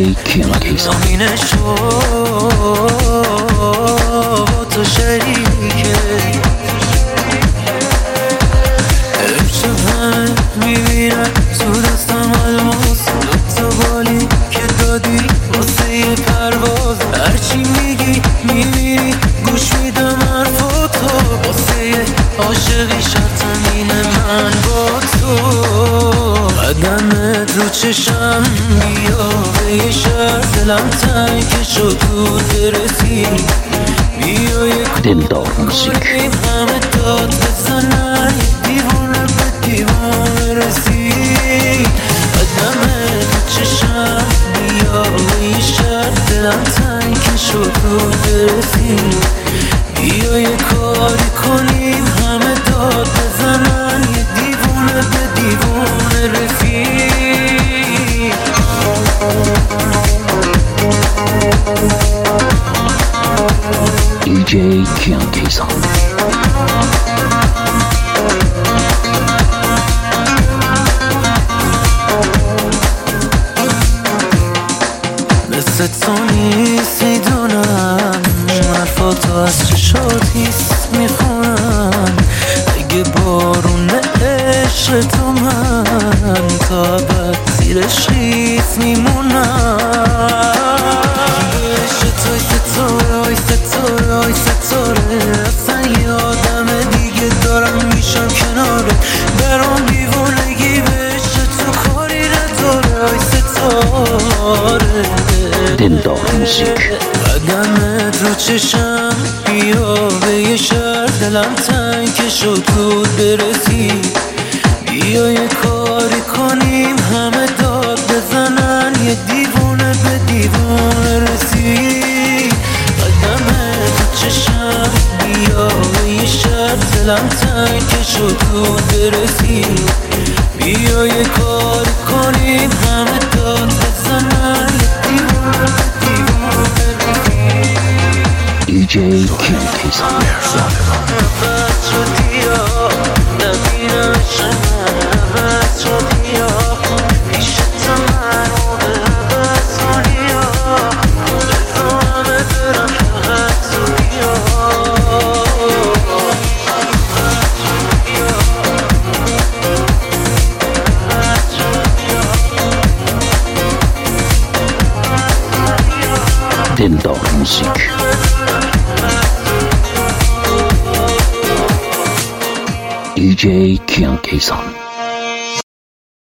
کیان کیسان تو شریکه امشب همه میبینن تو دستم الماس دوتا بالی که دادی واسه یه پرواز هرچی میگی میبینی گوش میدم حرفاتو واسه یه عاشقی شرطم اینه من با تو قدمت رو چشم بیا به یه شهر دلم تنگ شد دود برسی بیا یه دلدار موزیک همه داد بزنن یه دیوونه به دیوونه رسی قدمت رو چشم بیا به یه شهر دلم تنگ شد دود برسی بیا یه کاری کنیم همه داد بزنن یه دیوونه به دیوونه رفیق دیجی کیان کیسان مثل تو نیست میدونم حرفاتو از چشات هیست میخونم اگه بارون عشق تو من تا ابد زیر شیف میمونم عشق توی ستاره ستاره ستاره اصلا یه آدم دیگه دارم میشم کناره برام دیوونگی به عشق تو کاری نداره ستاره دلدار موزیک قدمت رو چشم بیا به یه شهر دلم تنگ شد دود برسی بیا یه کاری کنیم همه داد بزنن یه دیوونه به دیوونه رسی قدمت رو چشم بیا به یه شهر دلم تنگ شد دود برسی بیا یه کاری کنیم همه داد بزنن یه دیوونه به دیوونه رسی دیجی کیان کیسان دلدار موزیک دیجی کیان کیسان